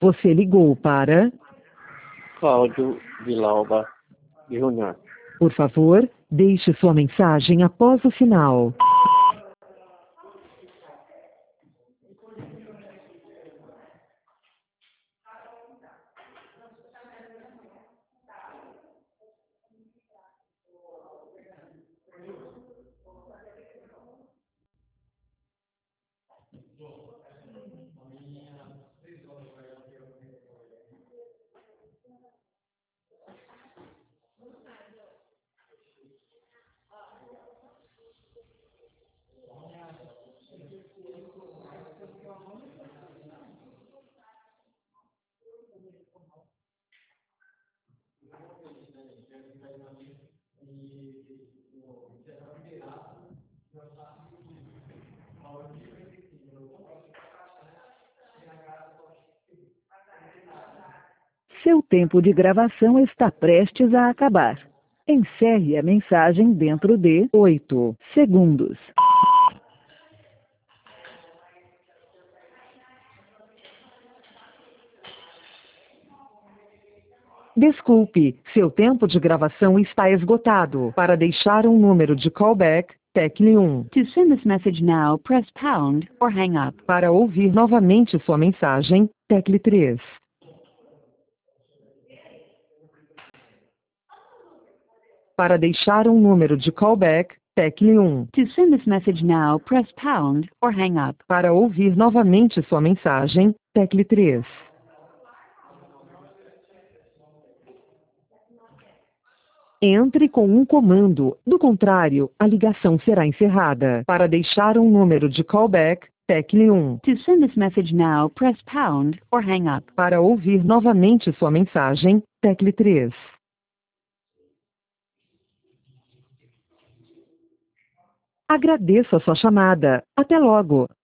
Você ligou para... Cláudio Vilauba Júnior. Por favor, deixe sua mensagem após o sinal. Seu tempo de gravação está prestes a acabar. Encerre a mensagem dentro de 8 segundos. Desculpe, seu tempo de gravação está esgotado. Para deixar um número de callback, tecle 1. To send this message now, press pound or hang up. Para ouvir novamente sua mensagem, tecle 3. Para deixar um número de callback, tecle 1. To send this message now, press pound or hang up. Para ouvir novamente sua mensagem, tecle 3. Entre com um comando, do contrário, a ligação será encerrada. Para deixar um número de callback, tecle 1. To send this message now, press pound or hang up. Para ouvir novamente sua mensagem, tecle 3. Agradeço a sua chamada. Até logo.